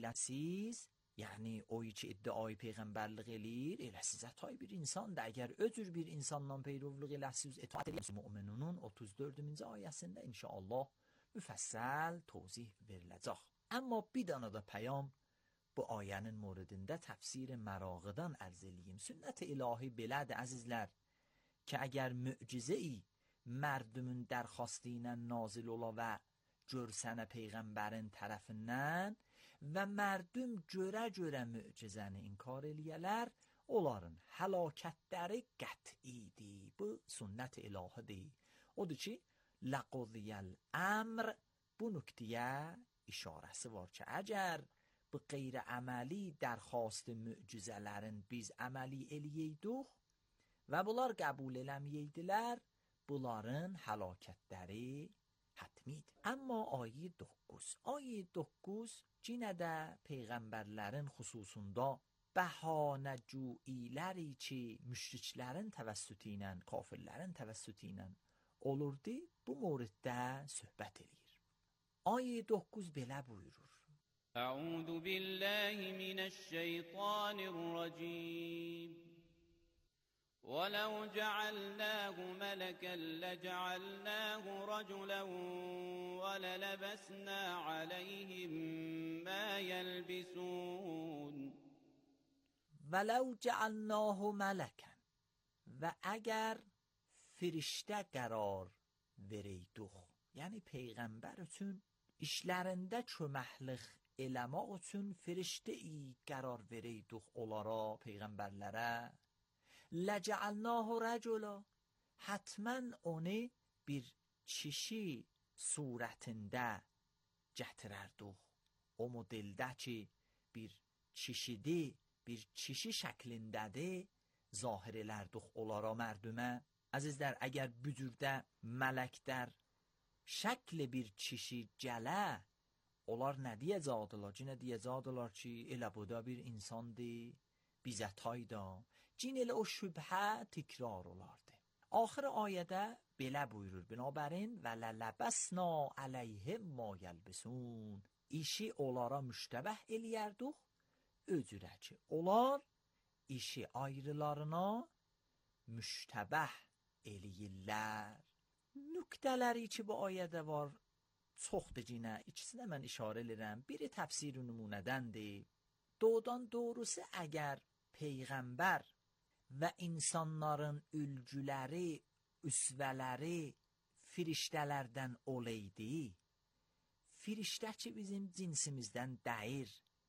eləsiz, yəni o ki iddiayı peyğəmbərlik eləyir, eləsiz ətay bir insandır. Əgər öcür bir insandan peyrovluq eləsiz itaat eləyir. Müminunun 34-cü ayəsində inşallah müfəssəl tozih veriləcək. Amma bir dana da pəyam bu ayənin moridində təfsir mərağıdan ərz eləyim. Sünnət ilahi belədir əzizlər ki əgər mücizə-i mərdumun dərxastı ilə nazil ola və görsənə peyğəmbərin tərəfindən və mərdum görə mücizəni inkar eləyələr, onların həlakətləri qət'idir. Bu sünnət ilahidir. Odur ki, لَقُضِيَ الْأَمْرِ bu nüktəyə işarəsi var ki, əgər bu qeyri əməli dərxast mücizələrin biz əməli eləyəydik və bunlar qəbul eləməyəydilər, bunların həlakətləri hətmidir. Amma ayə 9 cinə də peyğəmbərlərin xüsusunda bəhanəcüiləri ki, müşriklərin təvəssütü ilə, kafirlərin təvəssütü ilə olurdu, bu moriddə söhbət eləyir. Ayə 9 belə buyurur. Əuzu billahi minəşşeytanirracim. وَلَوْ جَعَلْنَاهُ مَلَكًا لَجَعَلْنَاهُ رَجُلًا وَلَلَبَسْنَا عَلَيْهِمْ مَا يَلْبِسُونَ. وَلَوْ جَعَلْنَاهُ مَلَكًا və əgər firiştə qərar verəydik, yəni peyğəmbər üçün işlərində köməklik eləmək üçün firiştə-i qərar verəydik onlara, peyğəmbərlərə, لَجَعَلْنَاهُ رَجُلًا həttəmən onu bir kişi surətində gətirərdik. O modeldə ki, bir kişidir, bir kişi şəklindədir, zahir elərdik onlara mərdümə. Əzizlər, əgər bücürdə mələklər şəkli bir kişi gələ, onlar nə deyəcəkdilər? Cinə deyəcəkdilər ki, elə bu da bir insandır, bizətayda. Cin elə o şübhə təkrar olardı. Axır ayədə belə buyurur. Binabərin və lələbəsna əleyhim ma yəlbisun. İşi onlara müştəbəh eləyərdik, öcürə ki, onlar işi ayrılarına müştəbəh eləyirlər. Nüktələri ki, bu ayədə var, çoxdur cinə. İkisinə mən işarə edirəm. Biri təfsir nümunədəndir. Doğrudan doğrusu əgər peyğəmbər və insanların ülgüləri, üsvələri firiştələrdən olaydı, firiştə ki bizim cinsimizdən dəyir,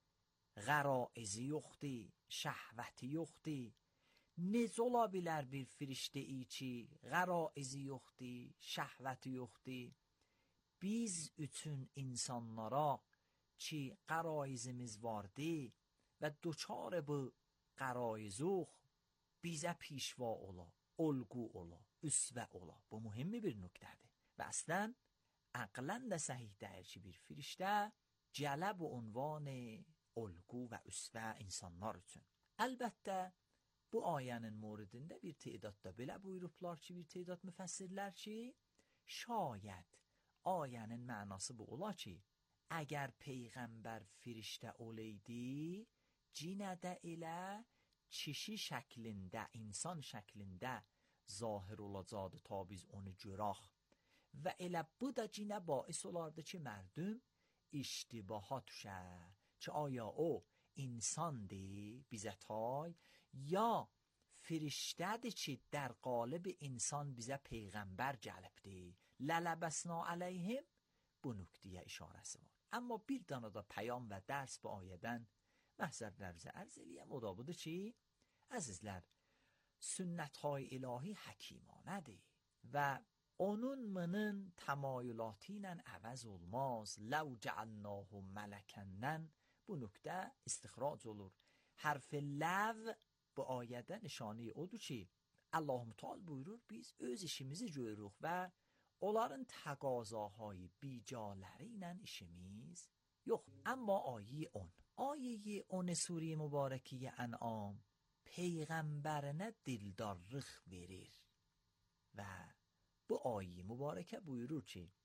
qəraizi yoxdur, şəhvəti yoxdur, necə ola bilər bir firiştəyi ki qəraizi yoxdur, şəhvəti yoxdur, biz üçün insanlara ki qəraizimiz vardı və duçar bu qəraizuq bizə pişva ola, olgu ola, üsvə ola. Bu mühim bir nöqtədir. Və əslən, əqlən də səhih deyir ki, bir firiştə gələ bu unvan olgu və üsvə insanlar üçün. Əlbəttə, bu ayənin moridində bir tədadda belə buyurublar ki, bir tədad müfəssirlər ki, şayət ayənin mənası bu ola ki, əgər peyğəmbər firiştə olaydı, cinə də elə kişi şəklində, insan şəklində zahir olacaqdı ta biz onu görək. Və elə bu da cinə bais olardı ki, mərdum iştibaha düşə ki, aya o insandır, bizə tay, ya firiştədir ki, در قالب insan bizə peyğəmbər gəlibdir. Lələbəsna əleyhim bu nöqtəyə işarəsi var. Amma bir dana da pəyam və dərs bu ayədən məhzərlərimizə ərz eləyəm. O da budur ki, əzizlər, sünnət-های ilahi həkimanədir və onun təmayülatı ilə əvəz olmaz. لَوْ جَعَلْنَاهُ مَلَكًا bu nöqtə istixrac olur. Hərf لَو bu ayədə nişanı odur ki, Allah Müteal buyurur, biz öz işimizi görürük və onların təqazaهای bicaləri ilə işimiz yox. Amma ayə 10. Ayə 10 Sure Mübarəkə Ən'am peyğəmbərinə dildarlıq verir və bu ayə mübarəkə buyurur ki,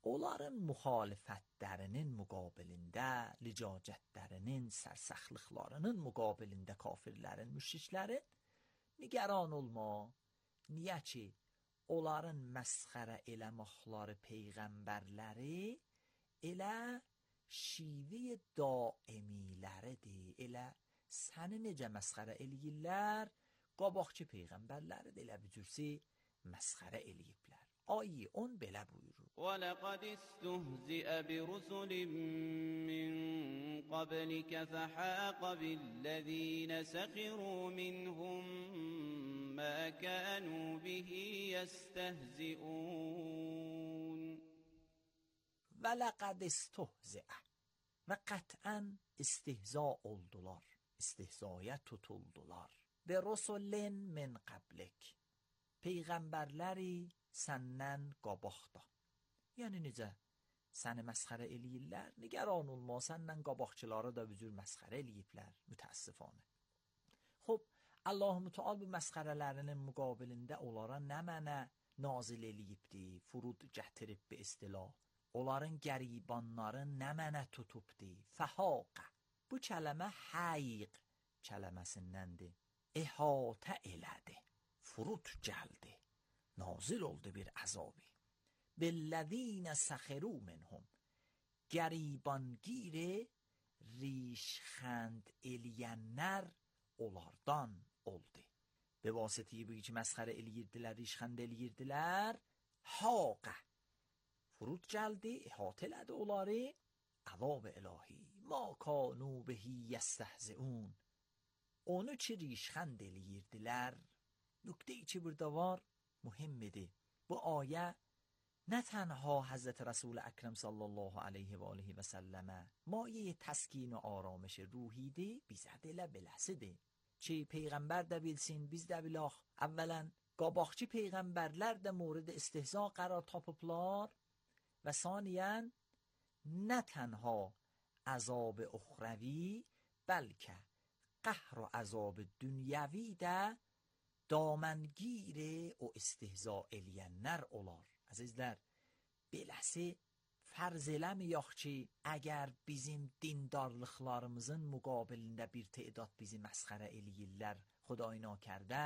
onların müxalifətlərinin müqabilində, licacətlərinin, sərsəxlıqlarının müqabilində kafirlərin, müşriklərin nigaran olma. Niyə ki, onların məsxərə eləməkləri peyğəmbərləri elə şivə daimiləridir. Elə səni necə məsxərə eləyirlər, qabaqçı peyğəmbərləri də elə bücürsi məsxərə eləyiblər. Ay 10 belə buyurur. وَلَقَدِ اسْتُهْزِئَ بِرُسُلٍ مِّن قَبْلِكَ فَحَاقَ بِالَّذِينَ سَخِرُوا مِنْهُم مَّا كَانُوا بِهِ يَسْتَهْزِئُونَ. وَلَقَدِ اسْتُهْزِئَ və qət'ən istihza oldular, istihzaya tutuldular. بِرُسُلٍ مِّن قَبْلِكَ peyğəmbərləri səndən qabaqda. Yəni necə səni məsxərə eləyirlər, nigaran olma, səndən qabaqçıları da bu cür məsxərə eləyiblər, mütəəssifانه. Xub, Allah-u Müteal bu məsxərələrinin müqabilində onlara nə mənə nazil eləyibdi, furud gətirib bir istilah. Onların qəribanları nə mənə tutubdi, fəhaqə. Bu kələmə həyiq kələməsindəndir. İhatə elədi, furud gəldi, nazil oldu bir əzabi. Billezine səxiru minhum qəribanگیر ریشخند eləyənlər onlardan oldu. به واسطه bu ki məsxərə eləyirdilər, ریشخند eləyirdilər, haqə furud gəldi, ihatə elədi onları, əzab ilahi ma kanu bihi yestهزئون. Onu ki ریشخند eləyirdilər. نکته‌ای که burada var mühimmidir. Bu ayə نه تنها حضرت رسول اکرم صلی الله علیه و آله و سلم مایه təskin و آرامش ruhidir, bizə də elə beləsidir. Ki peyğəmbər də bilsin, biz də bilək. Əvvələn qabaqçı peyğəmbərlər də mورد istihza قرار tapıblar və saniyən نه تنها عذاب اخروی بلکه قهر و عذاب دنیوی də دامنگیر o istihza eləyənlər olar. Əzizlər, beləsi fərz eləməyək ki, əgər bizim dindarlıqlarımızın müqabilində bir tədat bizi məsxərə eləyirlər, xudayına kərdə,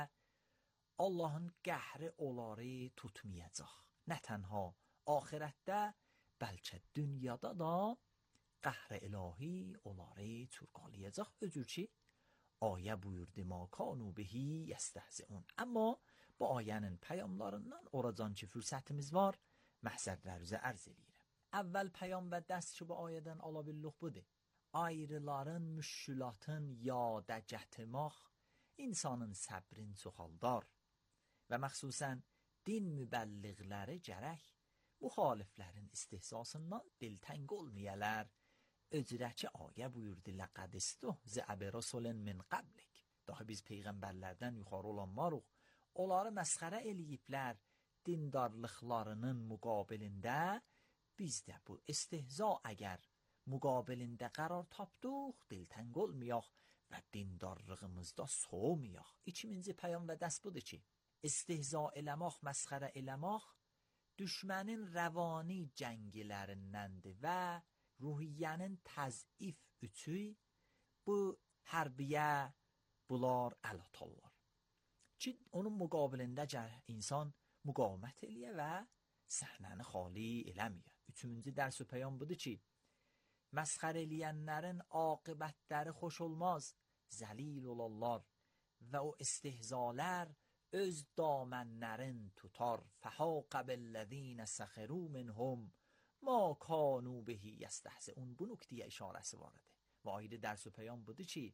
Allahın qəhri onları tutmayacaq. Nə tənha axirətdə, bəlkə dünyada da qəhr ilahi onları çurqalayacaq. Öcür ki, ayə buyurdu ma kanu bihi yestهزئون. Amma bu ayənin pəyamlarından oracan ki fürsətimiz var, məhzərlərinizi ərz eləyirəm. Əvvəl pəyam və dərs ki bu ayədən ala billuq budur. Ayrıların, müşkülatın yada gətirmək insanın səbrin çoxaldar və məxsusən din mübəlliğləri gərək müxaliflərin istihzasından diltəng olmayalar. Öcürəki ayə buyurdu لَقَدْ اسْتُهْزِئَ بِرُسُلٍ مِّن قَبْلِكَ. Daha biz peyğəmbərlərdən yuxarı olanlarıq. Onları məsxərə eləyiblər dindarlıqlarının müqabilində. Biz də bu istihza əgər müqabilində qərar tapdıq, diltəng olmayaq və dindarlığımızda soğumayaq. İkinci pəyam və dərs budur ki, istihza eləmək, məsxərə eləmək düşmənin rəvani cəngilərindəndir və ruhiyyənin təzif üçü bu hərbiyə bunlar əl atarlar. Ki onun müqabilində insan müqavimət eləyə və səhnəni xali eləməyə. Üçüncü dərs və pəyam budur ki, məsxər eləyənlərin aqibətləri xoş olmaz, zəlil olarlar və o istihzalər öz damənlərin tutar. فَحَاقَ بِالَّذِينَ سَخِرُوا مِنْهُمْ مَا كَانُوا بِهِ يَسْتَهْزِئُونَ. Bu nöqtəyə işarəsi var idi. Və ayrı dərs və pəyam budur ki,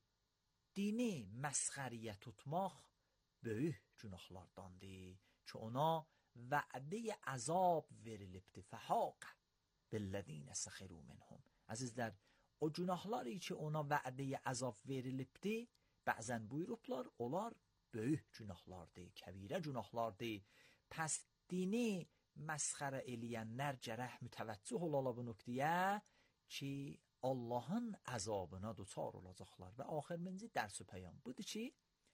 dini məsxəriyə tutmaq böyük günahlardandır ki ona vədə əzab verilibdir. فَحَاقَ بِالَّذِينَ سَخِرُوا مِنْهُمْ. Əzizlər, o günahları ki ona vədə əzab verilibdir, bəzən buyurublar, onlar böyük günahlardır, kəbirə günahlardır. Pəs dini məsxərə eləyənlər gərək mütəvəccüh olalar bu nöqtəyə ki, Allahın əzabına duçar olacaqlar. Və axırıncı dərs və pəyam budur ki,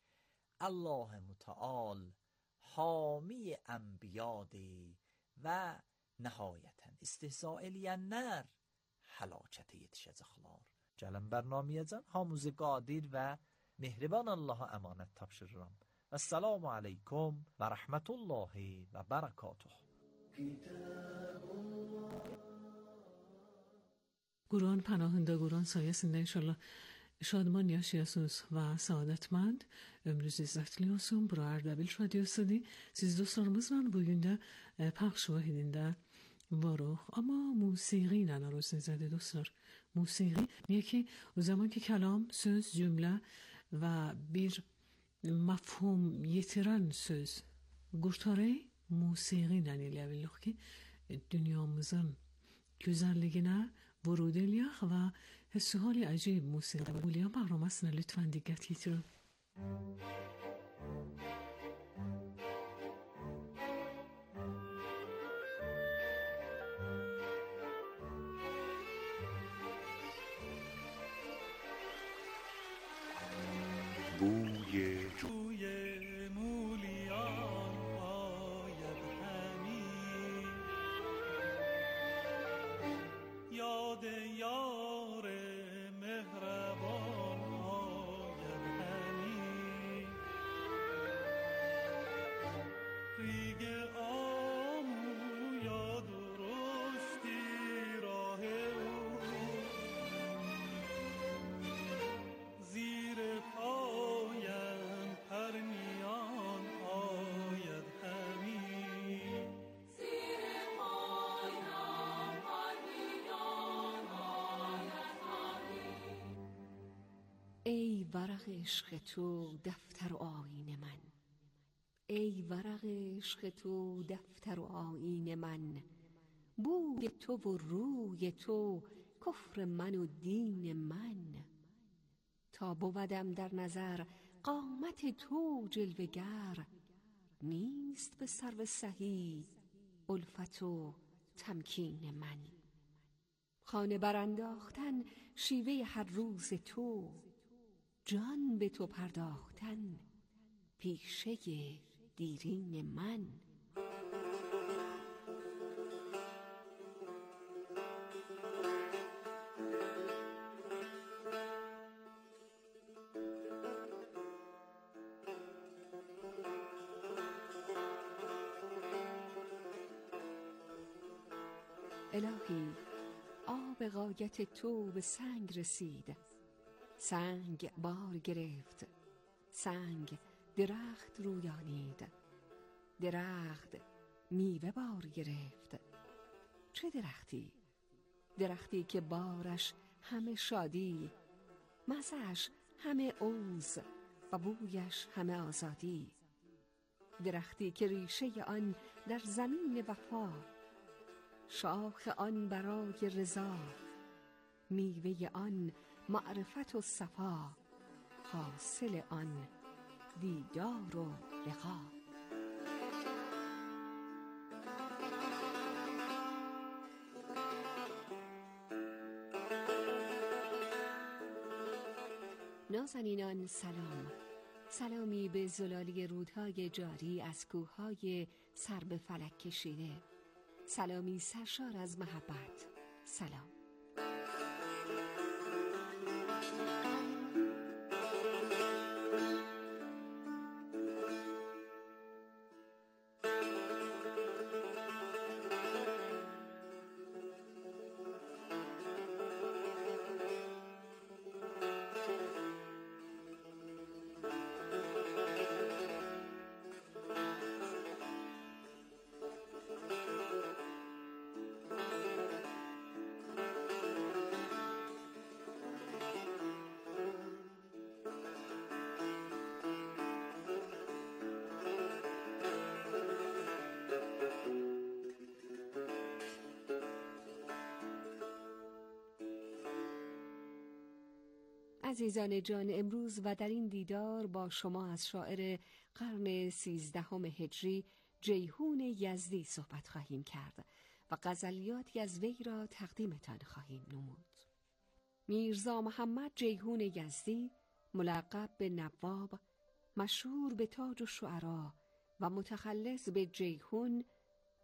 Allah Müteal hami ənbiyadır və nəhayətən istehsaelyenler həlakətə yetişəcəklər. Gəlin bərnamiyəcən hamımızı qadir və mehriban Allaha əmanət tapşırıram. Esselamu aleykum və rəhmətullahi və bərəkatuh. Qur'an pənahında, Qur'an sayəsində inşallah şadman yaşayasınız və saadetmend. Ömrünüz izzətli olsun. Bura Erdebil Radyosu'dur. Siz dostlarımızla bugün de pəxş vahidində varıq. Amma musiqi ilə aruz nəzədir dostlar. Musiqi niyə ki o zaman ki kəlam, söz, cümlə və bir mafhum yetiren söz qurtarı musiqi ilə elə bilirik ki dünyamızın güzelliğine ورود eləyək və حس‌های عجیب موسیقی و بولیان برنامه‌سına lütfen dikkat yetirin. بوی مولیان آید همی، یاد یار مهربان آید همی، ریگ آمو یا درشتی راه او، زیر پایم پرنیان آید همی، زیر پایم پرنیان آید همی. ای ورق عشق تو دفتر و آیین من، ای ورق عشق تو دفتر و آیین من، بوی تو و روی تو کفر من و دین من، تا بودم در نظر قامت تو جلوه گر، نیست به سرو سهی الفت و تمکین من، خانه برانداختن شیوه هر روز تو، جان به تو پرداختن پیشه دیرین من. الهی آب غایت تو به سنگ رسید، سنگ بار گرفت، سنگ درخت رویانید، درخت میوه بار گرفت. چه درختی؟ درختی که بارش همه شادی، مزه‌اش همه اوز و بویش همه آزادی، درختی که ریشه آن در زمین وفا، شاخ آن برای رضا، میوه آن معرفت و صفا، حاصل آن دیدار و لقا. نازنینان سلام، سلامی به زلالی رودهای جاری از کوههای سر به فلک کشیده، سلامی سرشار از محبت. سلام. عزیزان جان، امروز و در این دیدار با شما از شاعر قرن 13 هجری جیحون یزدی صحبت خواهیم کرد و غزلیاتی از وی را تقدیمتان خواهیم نمود. میرزا محمد جیحون یزدی، ملقب به نواب، مشهور به تاج الشعرا و متخلص به جیحون،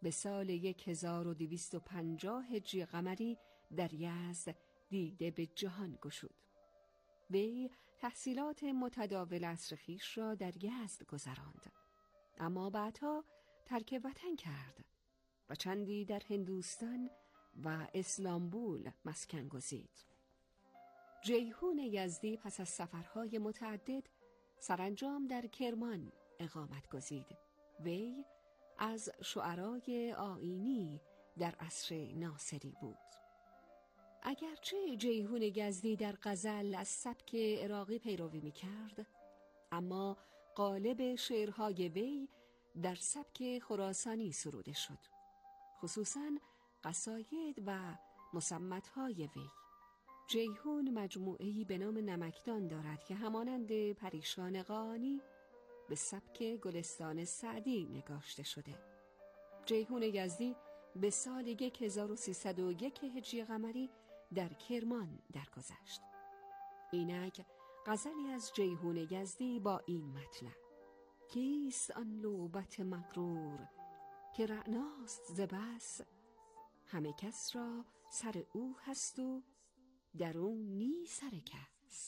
به سال 1250 هجری قمری در یزد دیده به جهان گشود. وی تحصیلات متداول عصر خویش را در یزد گذراند، اما بعدها ترک وطن کرد و چندی در هندوستان و اسلامبول مسکن گزید. جیحون یزدی پس از سفرهای متعدد سرانجام در کرمان اقامت گزید. وی از شعرای آیینی در عصر ناصری بود. اگرچه جیحون یزدی در غزل از سبک عراقی پیروی می‌کرد، اما غالب شعرهای وی در سبک خراسانی سروده شد، خصوصاً قصاید و مصمت‌های وی. جیحون مجموعه‌ای به نام نمکدان دارد که همانند پریشان قانی به سبک گلستان سعدی نگاشته شده. جیحون یزدی به سال 1301 هجری قمری در کرمان درگذشت. اینک غزلی از جیحون یزدی با این مطلب: کیست آن لعبت مغرور که رعناست ز بس، همه کس را سر او هست و در او نی سر کس.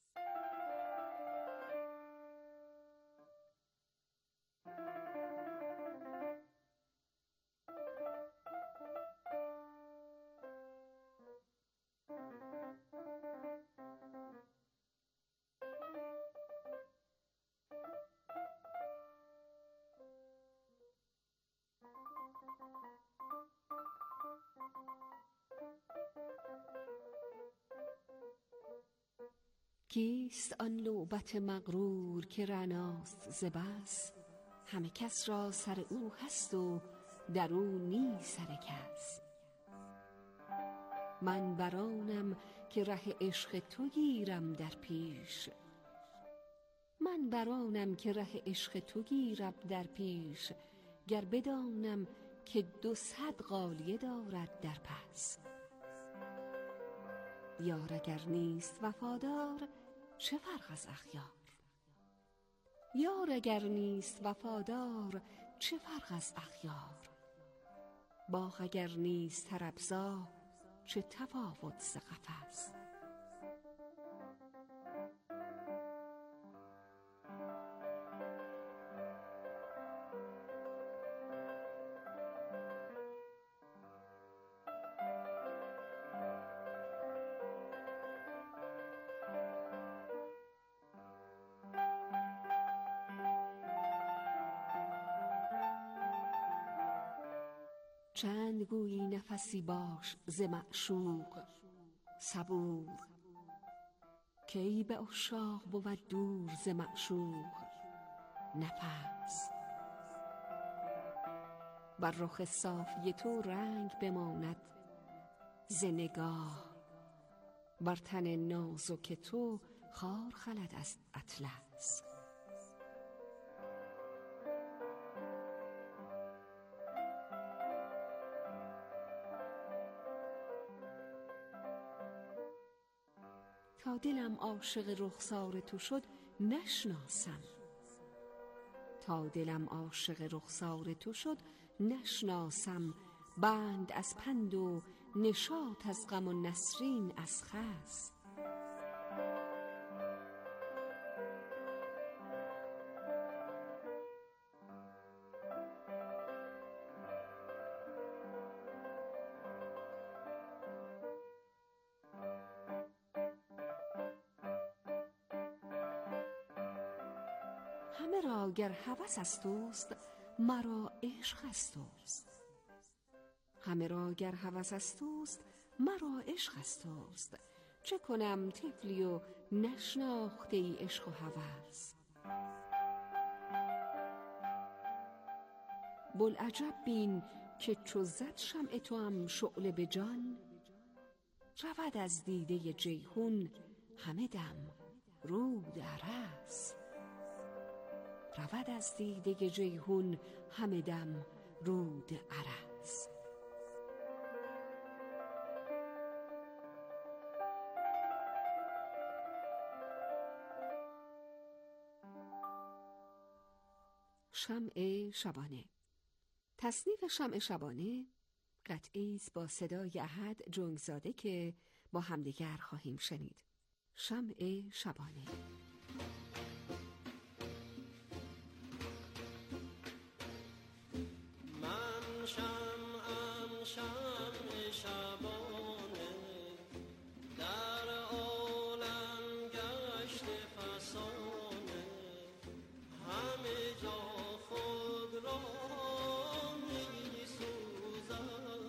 کیست آن لعبت مغرور که رعناست ز بس، همه کس را سر او هست و در او نی سر کس. من برانم که ره عشق تو گیرم در پیش، من برانم که ره عشق تو گیرم در پیش، گر بدانم که 200 غالیه دارد در پس. یار اگر نیست وفادار چه فرق از اخیار، یار اگر نیست وفادار چه فرق از اخیار، باغ اگر نیست طربزا چه تفاوت ز قفس. چند گویی نفسی باش ز معشوق صبور، کی به عشاق بود دور ز معشوق نفس. بر رخ صافی تو رنگ بماند ز نگاه، بر تن نازک تو خار خلد از اطلس. تا دلم عاشق رخسار تو شد نشناسم، تا دلم عاشق رخسار تو شد نشناسم، بند از پند و نشاط از غم و نسرین از خس. همه را گر هوس از توست مرا عشق از توست، همه را گر هوس از توست مرا عشق از توست. چه کنم طفلی و نشناخته ای عشق و هوس. بوالعجب بین که چو زد شمع توام شعله به جان، رود از دیده جیحون همه دم رود ارس. رود از دیده جیحون همه دم رود ارس. شمع شبانه. تصنیف شمع شبانه قطعی است با صدای احد جنگزاده که با همدیگر خواهیم شنید. شمع شبانه. من شمعم شمع شبانه، در عالم گشت فسانه، همه جا خود را می سوزم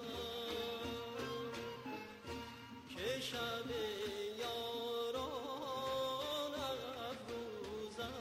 که شب یاران افروزم.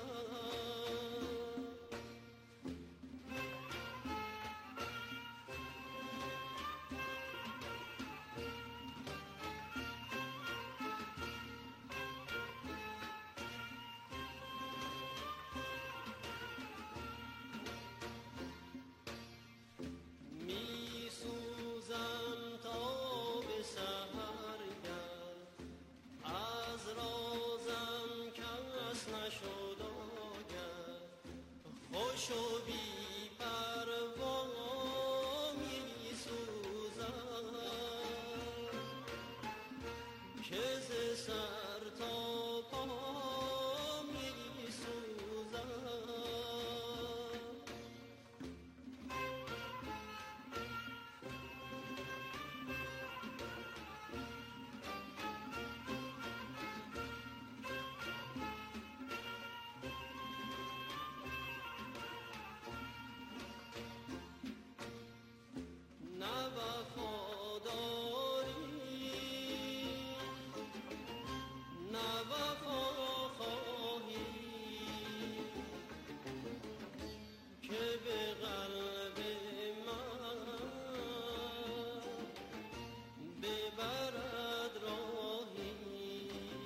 می سوزم تا به سحرگه، از رازم کس نشد آگه، خوش و بی پروا می سوزم که ز سر تا پا می سوزم. نه وفاداری نه وفا خواهی که به قلب من ببرد راهی،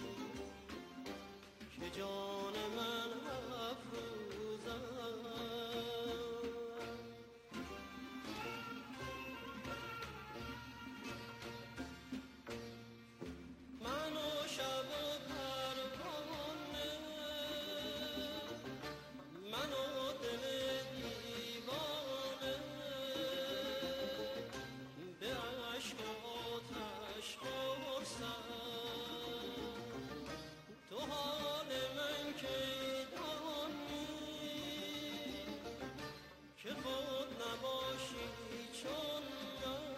که جان من افروزم. من و شب و پروانه، من و دل دیوانه، به عشق آتش قرصم. تو حال من کی دانی که خود نباشی چون من،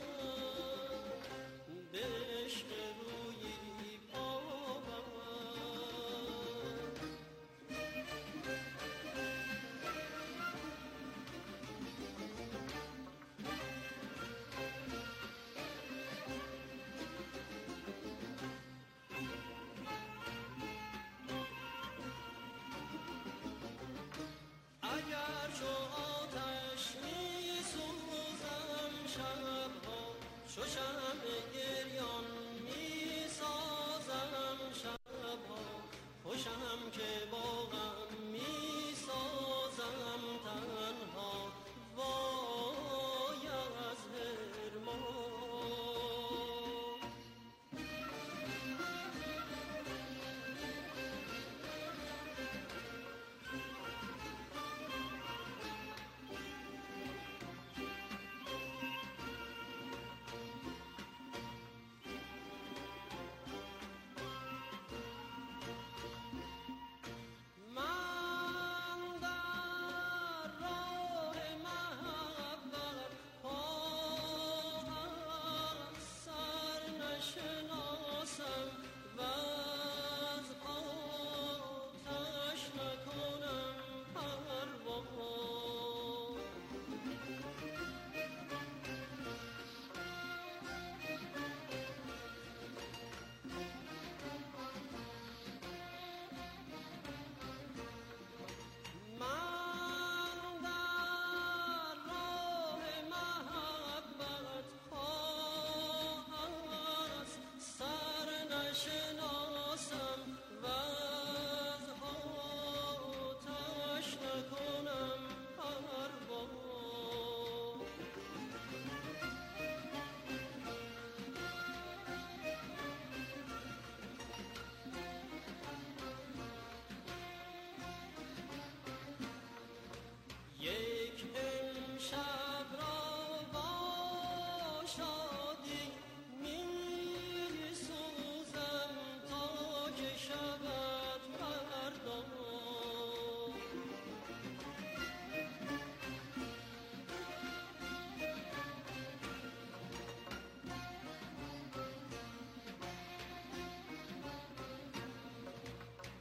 به عشق روی پایم. اگر چو آتش می سوزم شبها، چو شمع گریان می سازم شبها، خوشم که با غم می سازم تنها، وای از حرمان.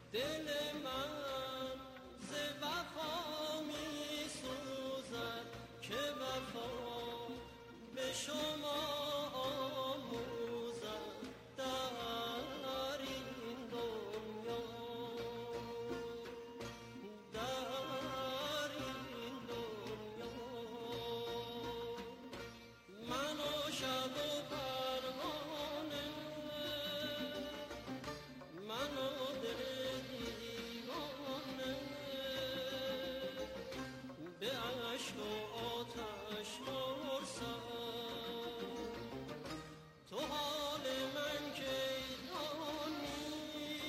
دل من ز وفا می سوزد که وفا به شما آموزد در این دنیا، در این دنیا. من و شب و پروانه، من و دل دیوانه، به عشق و آتش مرسد. تو حال من کی دانی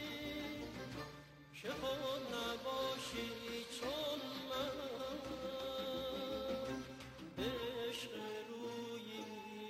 که خود نباشی چون من، به عشق رویی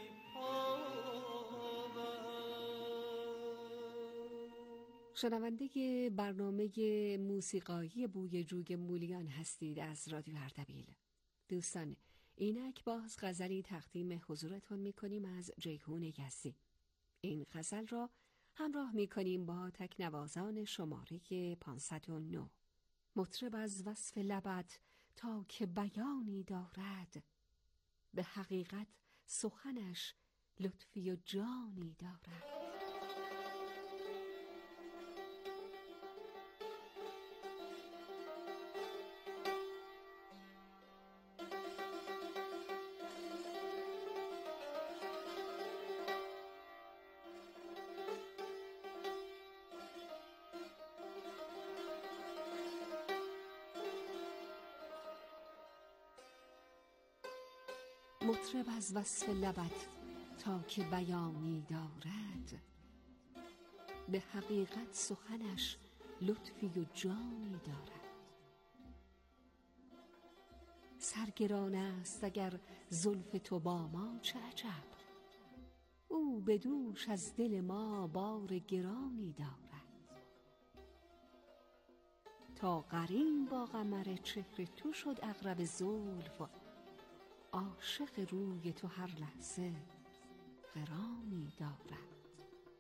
شنونده برنامه موسیقایی بوی جوی مولیان هستید از رادیو اردبیل. دوستان، اینک باز غزلی تقدیم حضورتون میکنیم از جیهون یزدی. این غزل را همراه میکنیم با تکنوازان شماره 509. مطرب از وصف لبت تا که بیانی دارد، به حقیقت سخنش لطفی و جانی دارد. مطرب از وصف لبت تا که بیانی دارد، به حقیقت سخنش لطفی و جانی دارد. سرگران است اگر زلف تو با ما، چه عجب، او به دوش از دل ما بار گرانی دارد. تا قرین با قمر چهر تو شد عقرب زلف، عاشق روی تو هر لحظه قرانی دارد.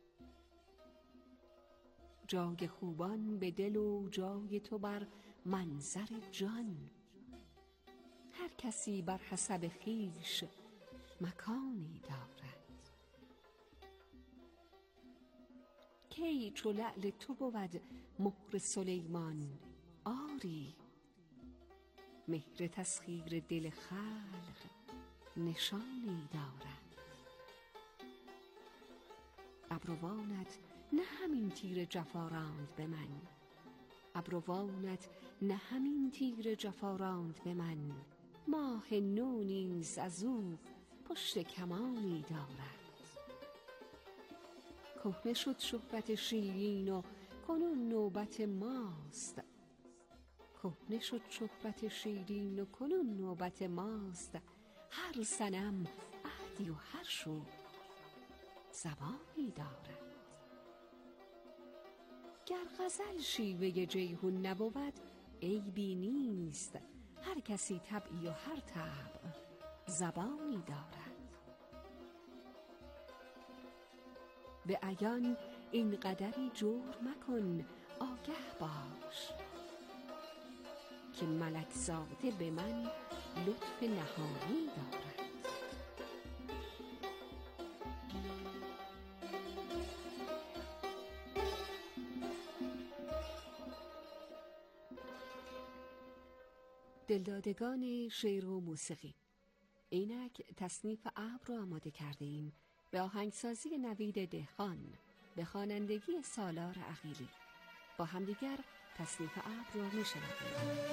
جای خوبان به دل و جای تو بر منظر جان، هر کسی بر حسب خویش مکانی دارد. کی چو لعل تو بود مهر سلیمان، آری مهر تسخیر دل خلق نشانی دارد. ابروانت نه همین تیر جفا راند به من، ابروانت نه همین تیر جفا راند به من. ماه نو نیز از او پشت کمانی دارد. کهنه شد شهرت شیرین و کنون نوبت ماست، کهنه شد شهرت شیرین و کنون نوبت ماست. هر صنم عهدی و هر شو زبانی دارد. گر غزل شیوه جیهون نبود عیبی نیست، هر کسی طبعی و هر طبع زبانی دارد. به عیان این قدری جور مکن، آگه باش که ملک زاده به من لطف نهانی دارد. دلدادگان شعر و موسیقی، اینک تصنیف ابر را آماده کرده ایم به آهنگسازی نوید دهقان، به خوانندگی سالار عقیلی. با همدیگر تصنیف ابر را میشنویم.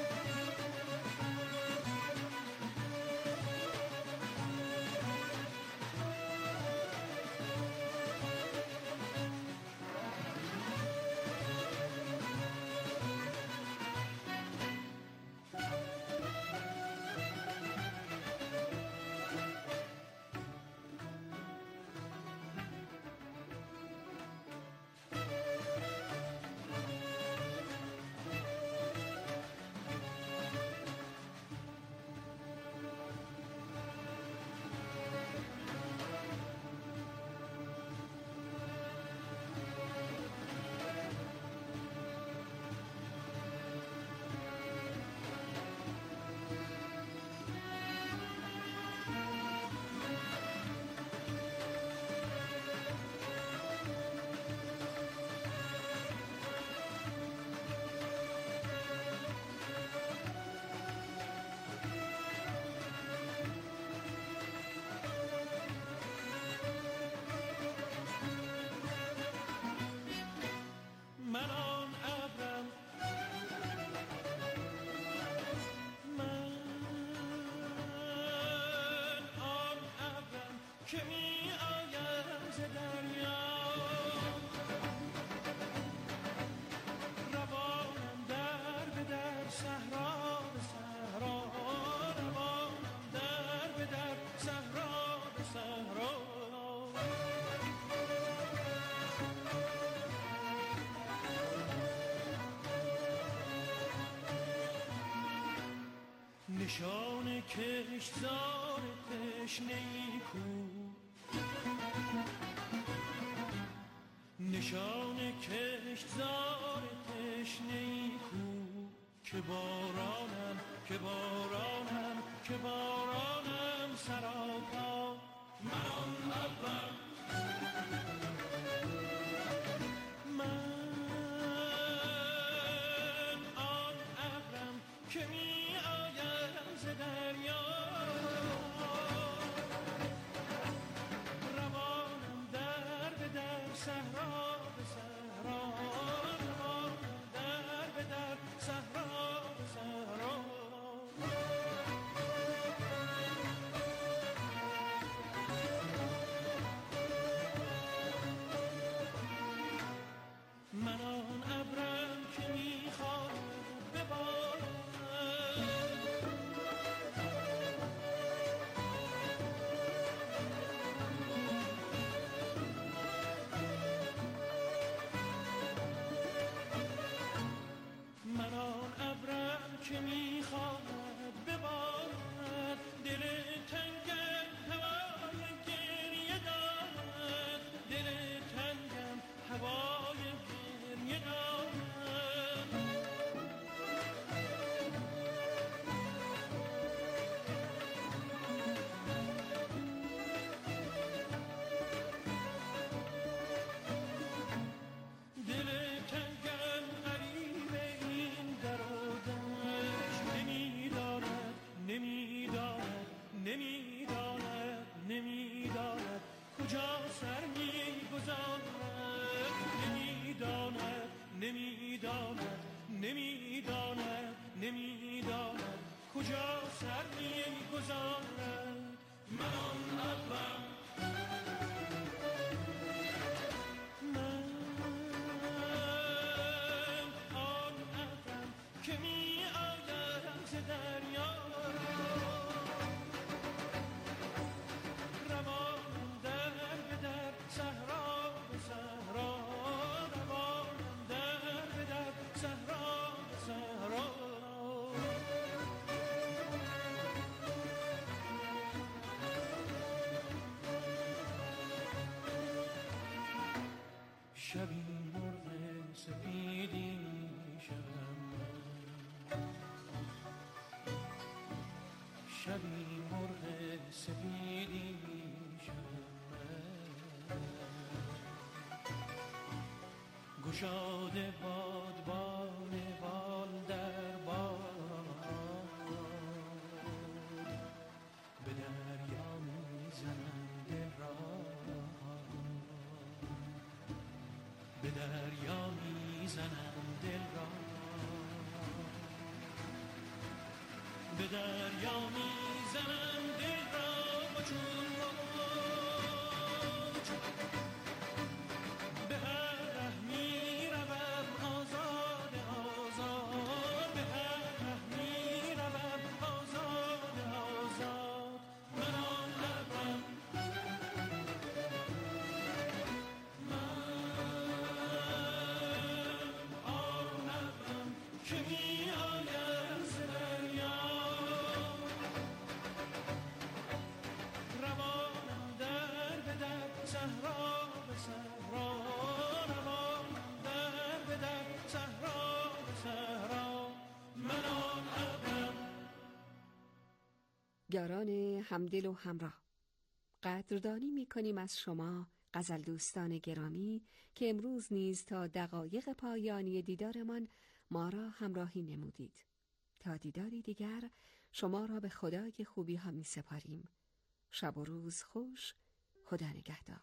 نشان کشتزار تشنه‌ای کو، نشان کشتزار تشنه‌ای کو، که بارانم که بارانم که بارانم سراپا. من آن ابرم، من آن ابرم که می آیم ز دریا، روانم در به در صحرا به صحرا، روانم در به در صحرا به صحرا. من آن ابرم که می‌خواهد ببارد، من آن ابرم که می‌خواهد ببارد، دل تنگم هوای گریه دارد، دل تنگم هوای گریه دارد. دل تنگم غریب این در و دشت، نمی‌داند نمی‌داند نمی‌داند نمی‌داند کجا سر می‌گذارد، نمی‌داند نمی‌داند نمی‌داند نمی‌داند کجا سر می‌گذارد. من آن ابرم، من آن ابرم که می آیم ز دریا، روانم در به در صحرا به صحرا، روانم در به در صحرا به صحرا. شبی مرغ سپیدی شبم من، شبی مرغ سپیدی شبم من، گشاده بادبان بال در باد، به دریا میزنم دل را، به دریا میزنم دل را، به دریا میزنم دل را چون موج، به هر ره میروم آزاد آزاد، به هر ره میروم آزاد آزاد. من آن ابرم، که می آیم ز دریا، روانم در به در صحرا به صحرا، روانم در به در صحرا به صحرا. من آن ابرم. یاران همدل و همراه، قدردانی می‌کنیم از شما غزل دوستان گرامی که امروز نیز تا دقایق پایانی دیدارمان ما را همراهی نمودید. تا دیداری دیگر شما را به خدای خوبی ها می سپاریم. شب و روز خوش. خدا نگهدار.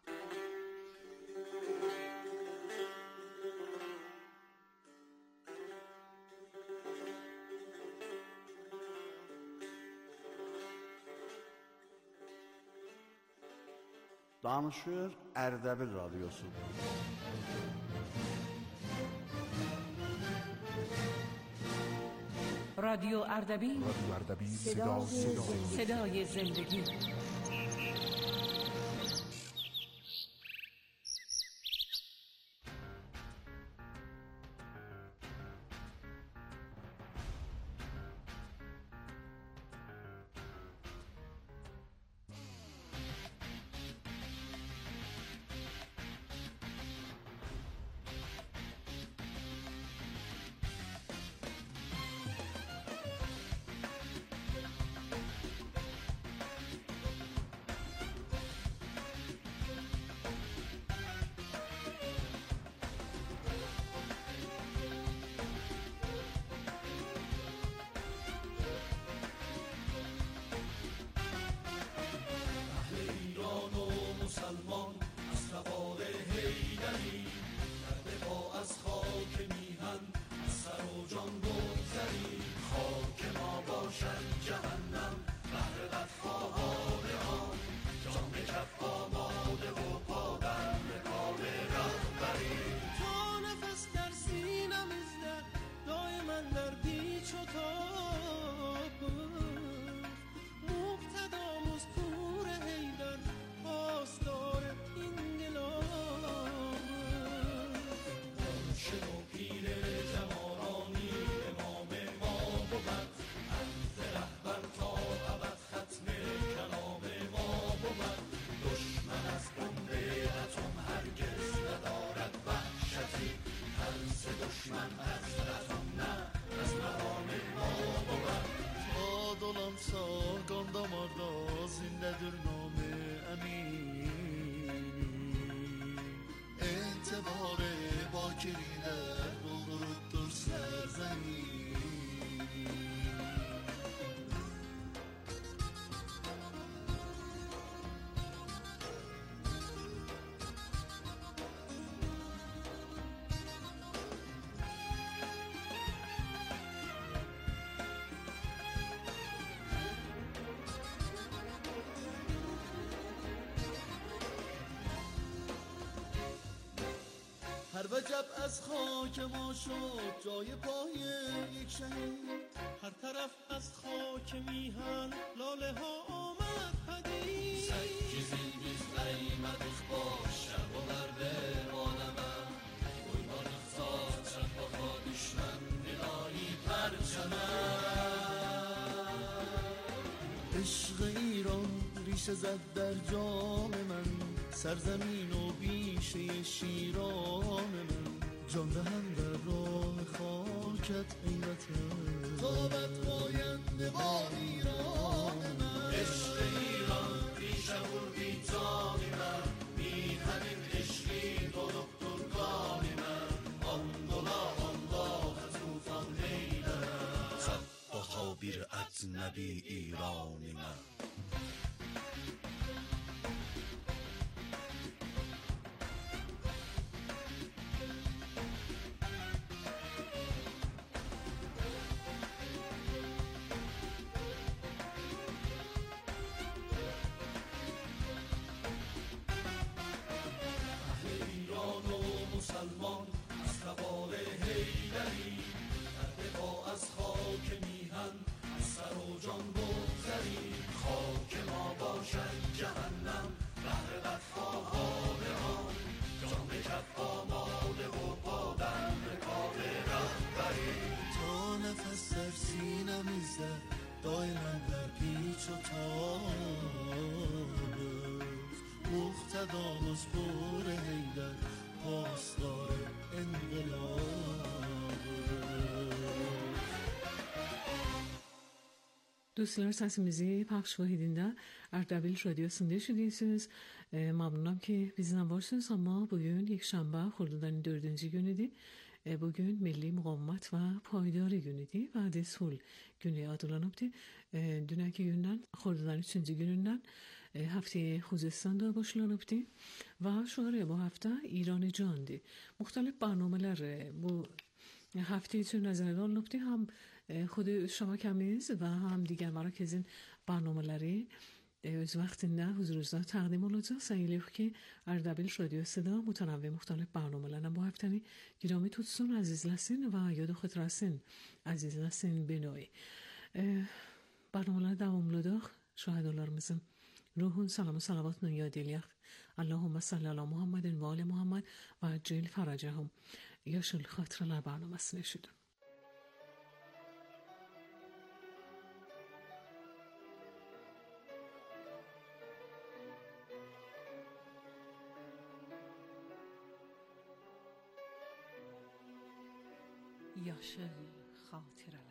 Danışır Ərdəbil Radyosu. رادیو اردبیل، صدای زندگی. Dolan sağan damarda zindedir name emin. Etibare bakiriler dolduruptur serzemin. هر وجب از خاک ما شد جای پای یک شهید. هر طرف از خاک میهن لاله ها آمد پدید. سکی زیبیز قیمت از باش شب و برده مانمم. بایمان اخزاد چند بخوا دشمن نگاهی پرچمم. عشق ایران ریشه زد در جام من. سرزمین و بیشه شیران من. جان دهن در راه خاکت عیرتم. تابت پاینده با ایران من. عشق ایران ریشه بردی جان من. میهنین عشقی دلوکتر گان من. الله توفان لیلم. سب با خابیر اجنبی ایران من. مسلمان از قبال حیدری در دفاع از خاک میهن از سر و جان بگذری. خاک ما باشد جهنم بهر بدخواهان آن. جان به کف آماده و پادن به کار رهبری. تا نفس در سینم ایزد دائما در پیچ و تاب مقتدام از بور حیدر پاسدار انقلاب. Dostlar, səsimizi pəxş vahidində Ardabil Radiyosunda eşidirsiniz. Məmnunam ki, bizimlə varsınız, amma bugün yekşənbə Xordadın 4-cü günüdür. Bugün Milli Müqavimət və Paydarı günüdür və Sul günü adlanıbdır. Dünənki gündən, Xordadın 3-cü günündən هفته خوزستان دا başlanıbdı و شعار bu hafta ایران جاندی. مختلف برنامه‌lar bu hafta için nazarda alınıbdı. Hem خود şabakemiz ve hem diğer merakezin برنامه‌ları öz vaktinde huzurunuzda təqdim olacaq. Sayılır ki, Ardabil Radyosu'da mütənavvi müxtəlif برنامه‌larla bu haftanı giromi tutsun, azizləsin və yad xatirəsin, azizləsin benoy. برنامه‌lar davamlıdır. Şahidlarımızın روحون سلام و صلواتون یاد الیخ. اللهم صل علی محمد و آل محمد و عجل فرجهم. yaşıl xatirələr برنامəsini eşidin. yaşıl xatirələr.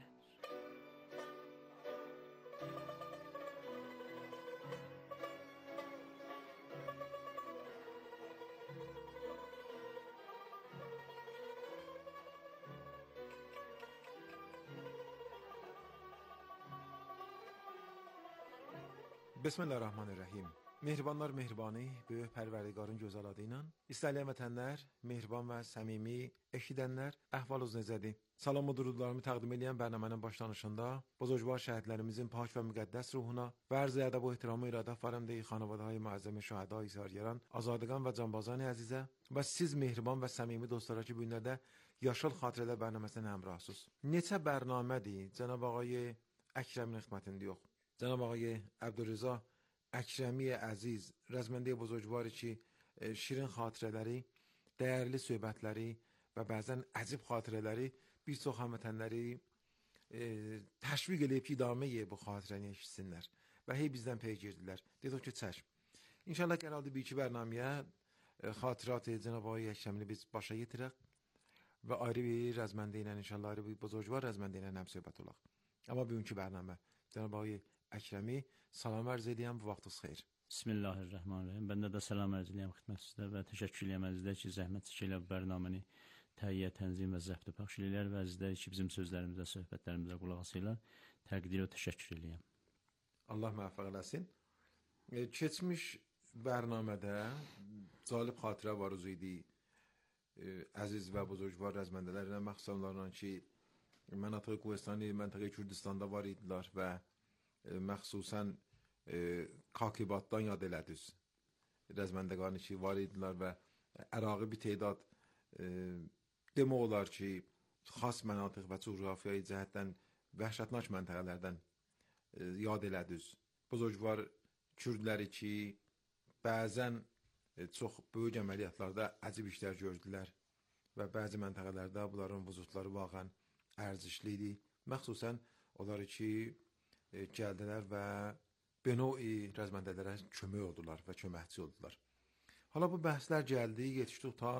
بسم الله الرحمن الرحیم. Mehribanlar mehribanı, böyük pərverdigarın gözəl adı ilə istəyilən vətənlər, mehriban və səmimi eşidənlər, əhvalınız necədir? Salam və durudlarımı təqdim edən bərnamənin başlanışında buzurgvar şəhidlərimizin pak və müqəddəs ruhuna və arz ədəb və ehtiramı iradə farəmdə xanavadahay müəzzəm şəhidai saryaran, azadqan və canbazan əzizə və siz mehriban və səmimi dostlara ki, bu günlərdə Yaşıl Xatirələr bərnaməsinin həmrahsınız. Neçə bərnamədir Cənab ağay Əkrəmin xidmətində yox. Cənab ağay Əbdülrəza Əkrəmi əziz, rəzməndə buzurgvarı ki, şirin xatirələri, dəyərli söhbətləri və bəzən əcib xatirələri bir çox həmvətənləri təşviq edib ki, idamə bu xatirəni eşitsinlər və hey bizdən pey girdilər. Dedik ki, çəşm. İnşallah gələldi bir iki bərnaməyə xatirat Cənab ağay Əkrəmini biz başa yetirək و ayrı bir رزمنده ilə انشالله ayrı bir بزرگوار رزمنده ilə هم صحبت olaq. Amma bugünkü برنامه جناب آقای اکرمی salam arz edirəm və vaxtınız xeyir. Bismillahirrahmanirrahim. Ben de salam arz edirəm xidmət sizdə və təşəkkür edirəm əzizlər ki, zəhmət çəkirlər bu bərnaməni təhiyyə, tənzim və zəbt pəxş edirlər və əzizlər ki, bizim sözlərimizə, söhbətlərimizə qulaq asırlar. Təqdir və təşəkkür edirəm. Allah müvəffəq eləsin. Keçmiş bərnamədə cəlib xatirə var idi. Əziz və buzurgvar rəzməndələrinə məxsusanlarla ki, Mənatıq Kohistani, Məntəqə Kürdistanda var idilər və məxsusən Kakibatdan yad elədiniz. Rəzməndəqani ki, var idilər və Əraqi bir tedad demək olar ki, xas mənatıq və coğrafiyayı cəhətdən vəhşətnak məntəqələrdən yad elədiniz. Buzurgvar Kürdləri ki, bəzən çox böyük əməliyyatlarda əcib işlər gördülər və bəzi məntəqələrdə bunların vücudları vaqən ərzişli idi. Məxsusən onları ki, gəldilər və bənoi rəzməndələrə kömək oldular və köməkçi oldular. Hala bu bəhslər gəldi, yetişdik ta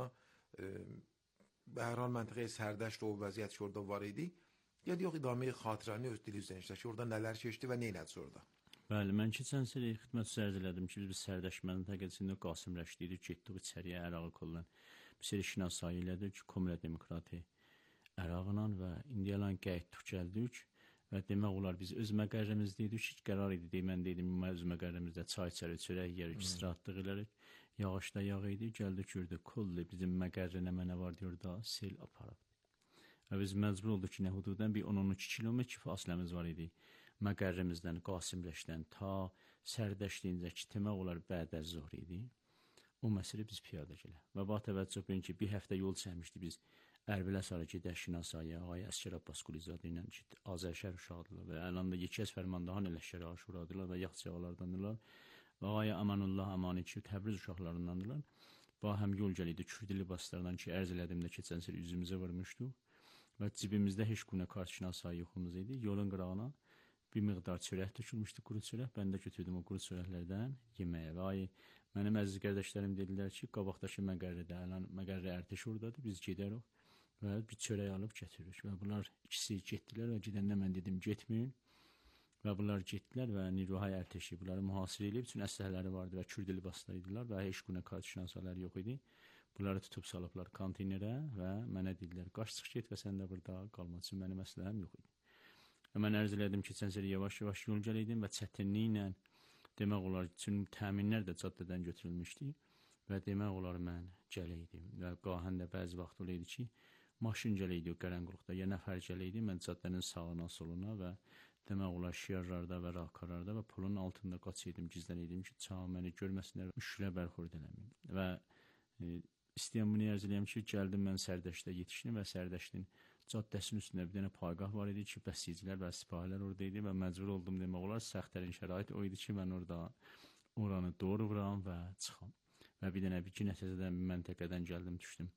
Bəhran məntəqəyə sərdəşt o vəziyyət ki, orada var idi. Ya yox, idamə xatirəni öz dili üzrə ki, orada nələr keçdi və nə elədi orada? Bəli, mən keçən səri xidmət sərz elədim ki, biz sərdəş məntəqəsində Qasım Rəşdidik, getdik içəriyə Ərağı kollan. Bir seri şinasayı elədik, Komünə Demokrati Ərağla və indiyalan qayıtdıq, gəldik və demək olar biz öz məqərrimizdəydik, hiç qərar idi, mən dedim, öz məqərrimizdə çay içərik, çörək yerik, istirahatlıq elərik, yağışda yağ idi, gəldik, gördük, kolli bizim məqərrinə mənə var deyir da, sel aparıb. Və biz məcbur olduq ki, nə hududən bir 10-12 kilometr fasiləmiz var idi. Məqərrimizdən, Qasimləşdən ta sərdəşliyincə ki, demək olar bədə zor idi. O məsələ biz piyada gələ. Və bax təvəccüh beyin ki, bir həftə yol çəkmişdi biz Ərbilə sarı gedək Şinasaya, Ağay Əsgər Abbas Qulizadə ilə ki, Azərşəhər uşaqdırlar və əlanda Yekəz Fərmandahan Ələşkəri aşuradırlar və Yaxçıqalardandırlar və Ağay Amanullah Amani ki, Təbriz uşaqlarındandırlar. Və həm yol gəliydi Kürdili libaslarından ki, ərz elədimdə keçən sır üzümüzə vurmuşduq və cibimizdə heç günə kart Şinasaya yoxumuz idi. Yolun qırağına bir miqdar çörək tökülmüşdü, quru çörək. Mən də götürdüm o quru çörəklərdən yeməyə. Və mənim əziz qardaşlarım dedilər ki, qabaqdakı məqərrədə, məqərrə ərtəş oradadır, biz gedərik və bir çörək alıb getiririk. Və bunlar ikisi getdilər və gedəndə mən dedim, getməyin. Və bunlar getdilər və Niruhay ərtəşi bunları mühasirə edib, üçün əsləhələri vardı və Kürdili libaslar idilər və heç günə kartişnasalar yox idi. Bunları tutub salıblar konteynerə və mənə dedilər, qaç çıx get və sən də burada qalmaq üçün mənim əsləhəm yox idi. Və mən ərz elədim ki, keçən seri yavaş-yavaş yol gələydim və çətinliklə demək olar ki, üçün təminlər də caddədən götürülmüşdü və demək olar mən gələydim və qahən də bəzi vaxt olaydı ki, maşın gələydi o qərənquluqda, ya nəfər gələydi, mən caddənin sağına, soluna və demək olar şiarlarda və raqkarlarda və pulun altında qaçıydım, gizlənəydim ki, çağ məni görməsinlər, müşkülə bərxurd eləməyim. Və istəyəm bunu ərz eləyəm ki, gəldim mən Sərdəşdə yetişdim və Sərdəşdin caddəsinin üstündə bir dənə paygah var idi ki, bəsicilər və sipahilər orada idi və məcbur oldum demək olar, səxtərin şərait o idi ki, mən orada oranı doğru vuram və çıxam. Və bir dənə bir nəticədən bir məntəqədən gəldim, düşdüm.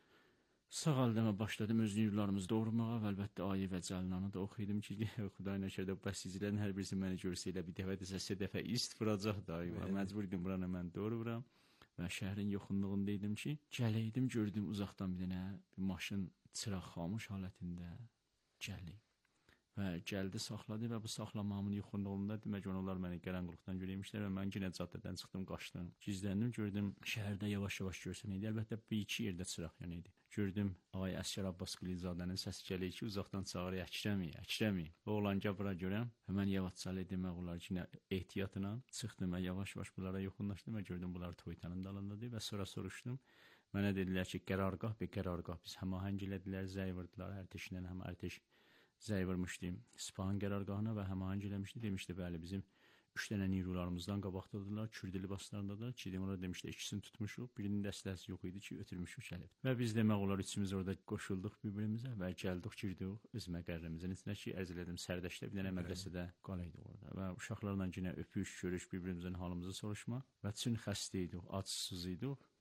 Sağ əldəmə başladım öz nüyürlərimizi doğurmağa və əlbəttə ayə və cəlinanı da oxuydum ki, Xuday nəşərdə bəsicilərin hər birisi məni görsə elə bir dəfə desə, sə dəfə ist vuracaq da və məcbur idim buranı mən doğru vuram və şəhərin yoxunluğunda idim ki, gələydim, gördüm uzaqdan bir dənə bir maşın çıraq xamuş halətində gəldi və gəldi, saxladı və bu saxlamamın yoxunluğunda demək onlar məni qərənquluqdan görəymişlər və mən yenə caddədən çıxdım, qaçdım, gizləndim, gördüm şəhərdə yavaş-yavaş görsəm idi, əlbəttə bir iki yerdə çıraq yanıydı. Gördüm Ağay Əsgər Abbas Qulizadənin səsi gəlir ki, uzaqdan çağırır, Əkrəmi. O olanca bura görəm, həmən yavaşcalı demək olar ki, ehtiyatla çıxdım və yavaş-yavaş bunlara yoxunlaşdım və gördüm bunlar Toytanın dalındadır və sonra soruşdum. Mənə dedilər ki, qərargah, biz həmahəng elədilər, zəy vurdular, ərtəşindən həm ərtəş zəy vurmuşdu Sipahan qərargahına və həmahəng eləmişdi, demişdi, bəli, bizim 3 dənə nirularımızdan qabaqdadılar, Kürdili libaslarında da ki, onlar demişdi, ikisini tutmuşuq, birinin dəstəsi yox idi ki, ötürmüşük gəlib. Və biz demək olar, üçümüz orada qoşulduq bir-birimizə və gəldik, girdik öz məqərrimizin içinə ki, ərz elədim, Sərdəşdə bir dənə mədrəsədə qalaydı orada və uşaqlarla yenə öpüş, görüş, bir-birimizin halımızı soruşma və çün xəstə idik, acsız idik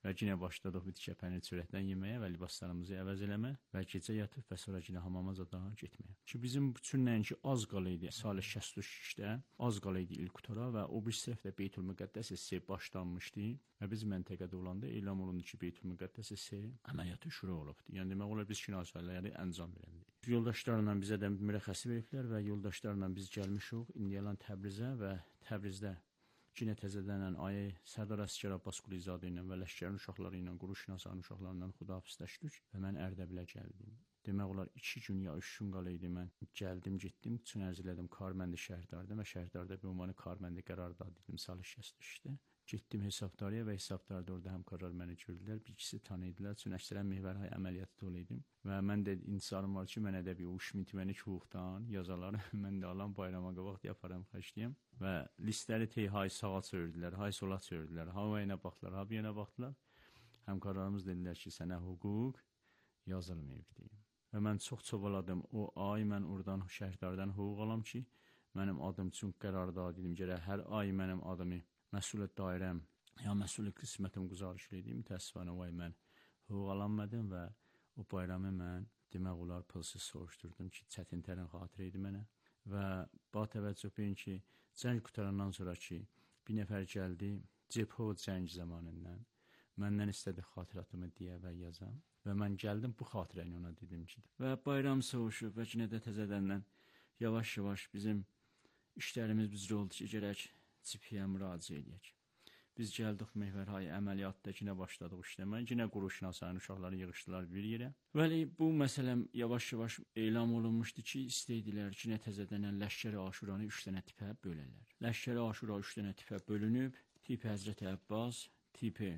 Və yenə başladıq bu tikə pənir çörəkdən yeməyə və libaslarımızı əvəz eləmə və gecə yatıb və sonra yenə hamamaza da getməyə. Ki bizim üçün nəinki az qala idi Salih 63-də, az qala idi ilk tura və o bir səhvdə Beytülmüqəddəs hissi başlanmışdı və biz məntəqədə olanda elan olundu ki, Beytülmüqəddəs hissi əməliyyatı şuru olubdu. Yəni demək olar biz şinasələri əncam verəndik. Yoldaşlarla bizə də mürəxəsi veriblər və yoldaşlarla biz gəlmişik İndiyalan Təbrizə və Təbrizdə Cinə təzədənən ayı Sərdar Əsgər Abbas Qulizadə ilə və Ləşkərin uşaqları ilə, quru şinasanın uşaqlarından xudahafizləşdik və mən Ərdəbilə gəldim. Demək olar 2 gün ya 3 gün qala idi mən gəldim, getdim, üçün ərz elədim Karməndi şəhərdarda və şəhərdarda bir ünvanı Karməndi qərarda dedim Salih 63-də. Getdim hesabdarıya və hesabdarda orada həmkarlar məni gördülər, bir ikisi tanıydılar, üçün əksərən Mehvərhay əməliyyatı dolu idim və mən də intisarım var ki, mən ədəbi o şmitmənik hüquqdan yazaları mən də alan bayrama qabaq yaparam, xəşliyəm və listləri hay sağa çördülər, hay sola çördülər, havayına baxdılar, habiyana baxdılar. Həmkarlarımız dedilər ki, sənə hüquq yazılmayıb deyim. Və mən çox çobaladım, o ay mən oradan şəhərdardan hüquq alam ki, mənim adım üçün qərarda dedim, gərək hər ay mənim adımı məsuliyyət dairəm, ya məsuliyyət qismətim quzarışlı edim, təəssüfənə vay mən hüquq alanmadım və o bayramı mən demək olar pulsuz soruşdurdum ki, çətin tərin xatirə idi mənə və ba təvəccüh beyin ki, cəng qutarandan sonra ki, bir nəfər gəldi, cəbhə cəng zamanından məndən istədi xatiratımı deyə və yazam və mən gəldim bu xatirəni ona dedim ki, və bayram soğuşub və ki, nə də təzədəndən yavaş-yavaş bizim işlərimiz bizdə oldu ki, gərək Cipiyə müraciə edək. Biz gəldik Mehvərhay əməliyyatda yenə başladıq işləmə. Yenə quru şinasanın uşaqları yığışdılar bir yerə. Vəli bu məsələm yavaş-yavaş elan olunmuşdu ki, istəydilər ki, nə təzədənən Ləşkər-i Aşuranı 3 dənə tipə bölərlər. Ləşkər-i Aşura 3 dənə tipə bölünüb, tipi Həzrəti Əbbas, tipi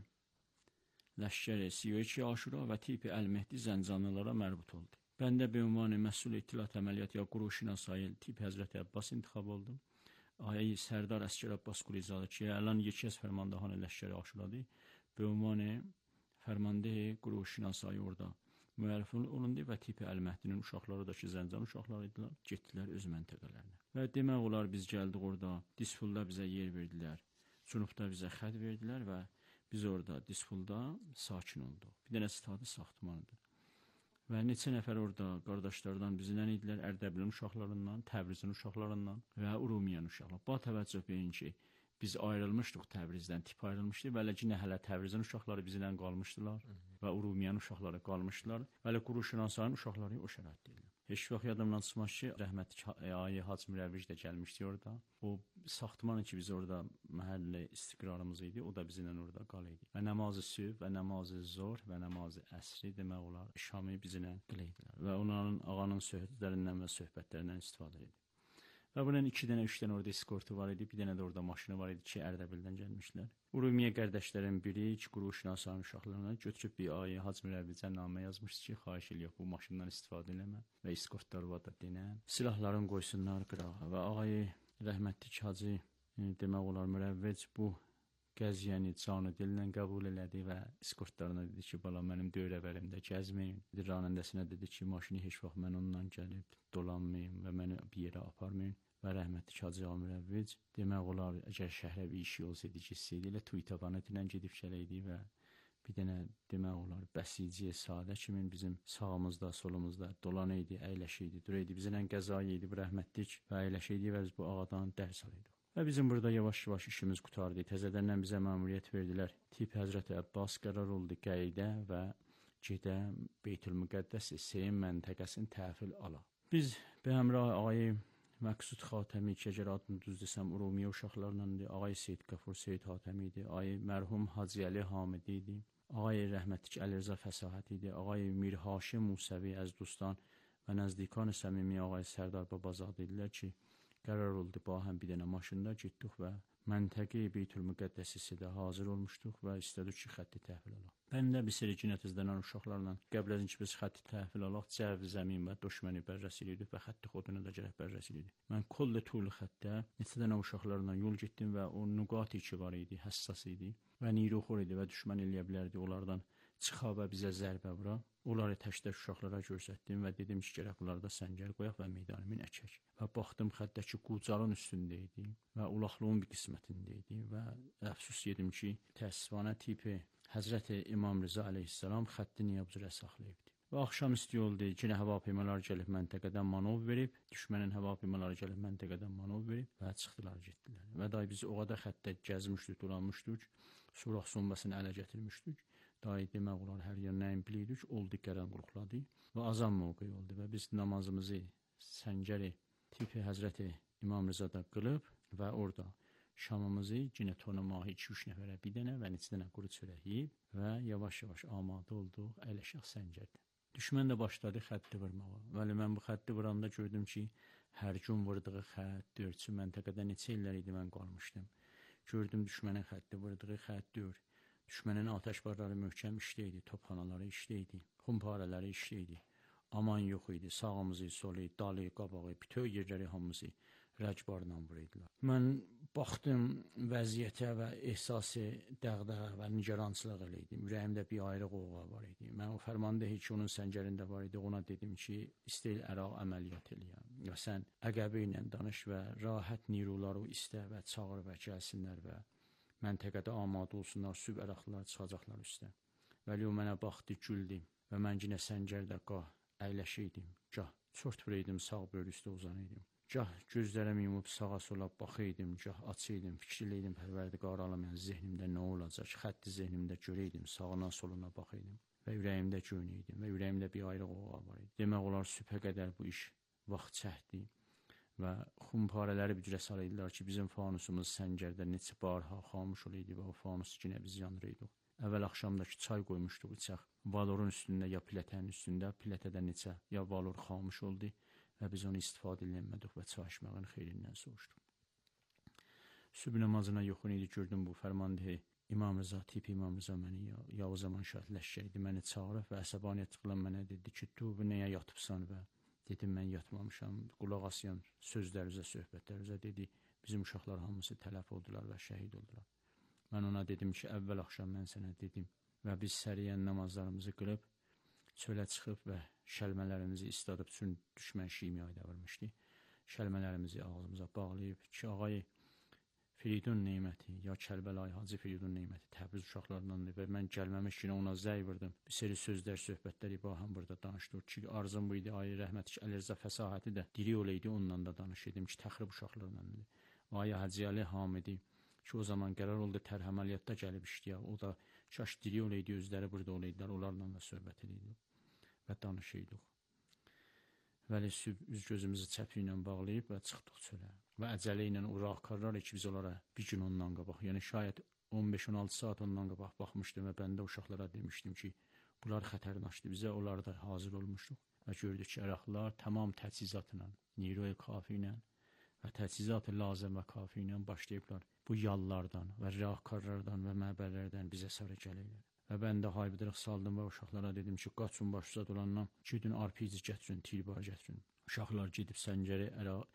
Ləşkər-i Siveçi Aşura və tipi Əl-Mehdi Zəncanlılara mərbut oldu. Mən də bir ünvanı məsul ittilat əməliyyat ya quru şinasayı tipi Həzrəti Əbbas intiqab oldum. Ayı Sərdar Əsgər Abbas Qulizadə ki, əlan yeki az fərmandahan Ləşkər-i Aşuradı. Be ünvanı fərmandeyi quru şinasayı orada müəllif olundu və tipi Əl-Məhdinin uşaqları da ki, Zəncan uşaqları idilər, getdilər öz məntəqələrinə. Və demək olar biz gəldik orada, Dispulda bizə yer verdilər, Cunubda bizə xəd verdilər və biz orada Dispulda sakin olduq. Bir dənə stadı saxtmanıdır. Və neçə nəfər orada qardaşlardan bizdən idilər, Ərdəbilin uşaqlarından, Təbrizin uşaqlarından və Urumiyan uşaqlar. Bu təvəccüh beyin ki, biz ayrılmışdıq Təbrizdən, tip ayrılmışdı və hələ Təbrizin uşaqları bizdən qalmışdılar və Urumiyan uşaqları qalmışdılar və quru şinasanın uşaqları o şəraitdəyilər. Heç vaxt yadımdan çıxmaz ki, rəhmətli Ayı Hacı Mürəvvic də gəlmişdi orada. O saxtmanı ki, biz orada məhəllə istiqrarımız idi, o da bizimlə orada qal idi. Və namazı sübh və namazı zor və namazı əsri demək olar, şamı bizimlə qıleydilər və onların ağanın söhbətlərindən və söhbətlərindən istifadə edir. Və bunun 2 dənə, 3 dənə orada eskortu var idi, bir dənə də orada maşını var idi ki, Ərdəbildən gəlmişlər. Urumiyə qardaşların biri quru şinasanın uşaqlarına götürüb bir Ayı Hacı Mürəvvicə namə yazmışdı ki, xahiş eləyək bu maşından istifadə eləmə və eskortlar var da denən. Silahların qoysunlar qırağa və Ayı rəhmətli Hacı demək olar Mürəvvic bu qəziyyəni canı dillə qəbul elədi və eskortlarına dedi ki, bala mənim dövrəvərimdə gəzməyin. Ranəndəsinə dedi ki, maşını heç vaxt mən ondan gəlib dolanmayın və məni bir yerə aparmayın. Və rəhmətli Hacı Mürəvvic demək olar, əgər şəhrə bir işi olsaydı, getsəydi, elə Tuytabanı ilə gedib gələydi və bir dənə demək olar, bəsiciyə sadə kimi bizim sağımızda, solumuzda dolan idi, əyləşiydi, duraydı. Bizlə qəzaya idi bu rəhmətlik və əyləşiydi və biz bu ağadan dərs alıyorduk. Və bizim burada yavaş-yavaş işimiz qutardı. Təzədəndən bizə məmuriyyət verdilər. Tip Həzrəti Əbbas qərar oldu qəydə və gedə Beytülmüqəddəs Seyin məntəqəsini təhvil ala. Biz Bəhəmrah Ağayı Məqsud Xatəmi ki, əgər adını düz desəm, Urumiyə uşaqlarla idi. Ağay Seyid Qəfur Seyid Xatəmi idi. Ağay mərhum Hacı Əli Hamidi idi. Ağay rəhmətlik Əli Rza Fəsahət idi. Ağay Mir Haşim Musəvi Əzdustan və nəzdikan səmimi Ağay Sərdar Babazadə idilər ki, qərar oldu, bu həm bir dənə maşında getdik və məntəqi Beytülmüqəddəsi də hazır olmuşduq və istədik ki, xətti təhvil alaq. Mən də bir seri cinətizlənən uşaqlarla qəblərin ki, biz xətti təhvil alaq, cəvi zəmin və düşməni bərrəs edirik və xətti xodunu da gərək bərrəs edirik. Mən kollə tuğlu xəttə neçə dənə uşaqlarla yol getdim və o nüqat ki var idi, həssas idi və niruxor idi və düşmən eləyə bilərdi onlardan çıxa və bizə zərbə vura. Onları tək-tək uşaqlara göstərdim və dedim ki, gərək bunlarda səngər qoyaq və meydanımın əkək. Və baxdım xəttəki qucarın üstündə idi və ulaqlığın bir qismətində idi və əfsus yedim ki, təəssüfanə tipi Həzrəti İmam Rıza əleyhissalam xətti niyə bu cürə saxlayıbdı? Və axşamüstü oldu, yenə hava-peymalar gəlib məntəqədən manov verib, düşmənin hava-peymaları gəlib məntəqədən manov verib və çıxdılar, getdilər. Və day biz o qədər xəttə gəzmişdik, dolanmışdık, suraq sombasını ələ gətirmişdik. Day demək olar hər yer nəyin biliydik, oldu qərən qurqladı və azan mövqeyi oldu və biz namazımızı səngəri tipi Həzrəti İmam Rızada qılıb və orada şamımızı yenə tonu mahi 2-3 nəfərə bir dənə və neçə dənə quru çörək yeyib və yavaş-yavaş amadə olduq, əyləşək səngərdə. Düşmən də başladı xətti vurmağa. Vəli mən bu xətti vuranda gördüm ki, hər gün vurduğu xətt dörçü məntəqədə neçə illər idi mən qalmışdım. Gördüm düşmənin xətti vurduğu xətt dör. Düşmənin atəşbarları möhkəm işdə idi, topxanaları işdə idi, xumparələri işdə idi. Aman yox idi, sağımızı, solu, dalı, qabağı, bütöv yerləri hamımızı rəcbarla vuruydular. Mən baxdım vəziyyətə və ehsası dəğdəğə və nigarançılıq ilə idim. Ürəyimdə bir ayrı qoğğa var idi. Mən o fərmanda heç onun səngərində var idi. Ona dedim ki, istəyil Əraq əməliyyat eləyəm. Və sən əqəbə ilə danış və rahat niruları istə və çağır və gəlsinlər və məntəqədə amadə olsunlar, süb Əraqlılar çıxacaqlar üstə. Vəli o mənə baxdı, güldü və mən yenə səngərdə qah əyləşəydim, gah çort vuraydım, sağ böyrü üstə uzanaydım. Gah gözlərimi yumub sağa sola baxaydım, gah açaydım, fikirləydim Pərverdigar aləmin zehnimdə nə olacaq, xətti zehnimdə görəydim, sağına soluna baxaydım və ürəyimdə göynəydim və ürəyimdə bir ayrı qoğa var idi. Demək olar sübhə qədər bu iş vaxt çəkdi və xumparələri bir cürə saraydılar ki, bizim fanusumuz səngərdə neçə barha xamış olaydı və o fanus yenə biz yandırıydıq. Əvvəl axşamdakı çay qoymuşduq içək, valorun üstündə ya pilətənin üstündə, pilətədə neçə ya valor xamış oldu və biz onu istifadə edilmədik və çay içməyin xeyrindən soruşduq. Sübh namazına yoxun idi, gördüm bu fərmandehi İmam Rıza, tipi İmam Rıza məni ya o zaman şahid ləşkərdi, məni çağırıb və əsəbaniyyət qılan mənə dedi ki, tu bu nəyə yatıbsan və dedim, mən yatmamışam, qulaq asıyan sözlərinizə, söhbətlərinizə dedi, bizim uşaqlar hamısı tələf oldular və şəhid oldular. Mən ona dedim ki, əvvəl axşam mən sənə dedim və biz səriyən namazlarımızı qılıb, çölə çıxıb və şəlmələrimizi istadıb, üçün düşmən şimiyayda vurmuşdu. Şəlmələrimizi ağzımıza bağlayıb ki, ağayı Firidun Neyməti, ya Kərbəlayı Hacı Firidun Neyməti Təbriz uşaqlarındandır və mən gəlməmiş günə ona zəy vurdım. Bir seri sözlər, söhbətlər İbrahim burada danışdıq ki, arzum bu idi, ayı rəhmət ki, Əlirza fəsahəti də diri olaydı, ondan da danışırdım ki, təxrib uşaqlarındandır. Ayı Hacı Əli Hamidi ki, o zaman qərar oldu, tərh əməliyyatda gəlib işləyək, o da kaş diri olaydı, özləri burada olaydılar, onlarla da söhbət edirdik və danışırdıq. Vəli sübh üz gözümüzü çəpi ilə bağlayıb və çıxdıq çölə. Və əcələ ilə o raqkarlar ki, biz onlara bir gün ondan qabaq, yəni şayət 15-16 saat ondan qabaq baxmışdım və bəndə uşaqlara demişdim ki, bunlar xətərnaşdı bizə, onlar da hazır olmuşduq. Və gördük ki, Əraqlılar tamam təchizatla, niroy kafi ilə və təchizat-ı lazım və kafi ilə başlayıblar bu yallardan və raqkarlardan və məbərlərdən bizə sarı gəlirlər. Və mən də haybıdırıq saldım və uşaqlara dedim ki, qaçın başıza dolandan, gidin RPG gətirin, tirbar gətirin. Uşaqlar gedib səngəri